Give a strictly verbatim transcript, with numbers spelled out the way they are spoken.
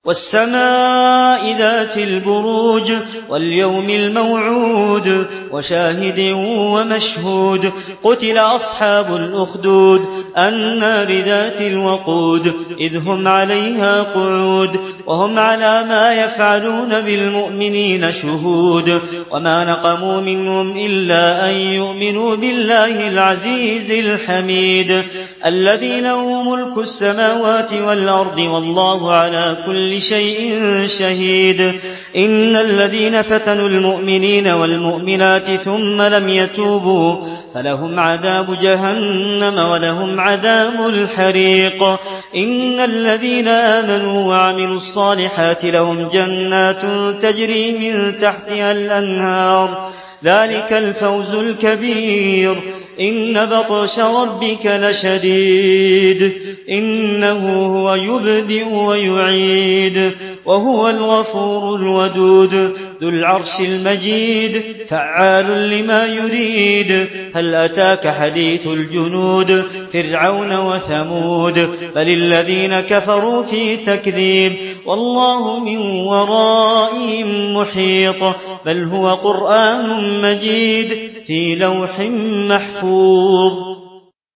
وَالسَّمَاءِ ذَاتِ الْبُرُوجِ وَالْيَوْمِ الْمَوْعُودِ وَشَاهِدٍ وَمَشْهُودٍ قُتِلَ أَصْحَابُ الْأُخْدُودِ النَّارِ ذَاتِ الْوَقُودِ إِذْ هُمْ عَلَيْهَا قُعُودٌ وَهُمْ عَلَىٰ مَا يَفْعَلُونَ بِالْمُؤْمِنِينَ شُهُودٌ وَمَا نَقَمُوا مِنْهُمْ إِلَّا أَن يُؤْمِنُوا بِاللَّهِ الْعَزِيزِ الْحَمِيدِ الَّذِي لَهُ مُلْكُ السَّمَاوَاتِ وَالْأَرْضِ وَاللَّهُ عَلَىٰ كُلِّ شيء شهيد إن الذين فتنوا المؤمنين والمؤمنات ثم لم يتوبوا فلهم عذاب جهنم ولهم عذاب الحريق إن الذين آمنوا وعملوا الصالحات لهم جنات تجري من تحتها الأنهار ذلك الفوز الكبير إن بطش ربك لشديد إنه هو يبدئ ويعيد وهو الغفور الودود ذو العرش المجيد فعال لما يريد هل أتاك حديث الجنود فرعون وثمود بل الذين كفروا في تكذيب والله من ورائهم محيط بل هو قرآن مجيد في لوح محفوظ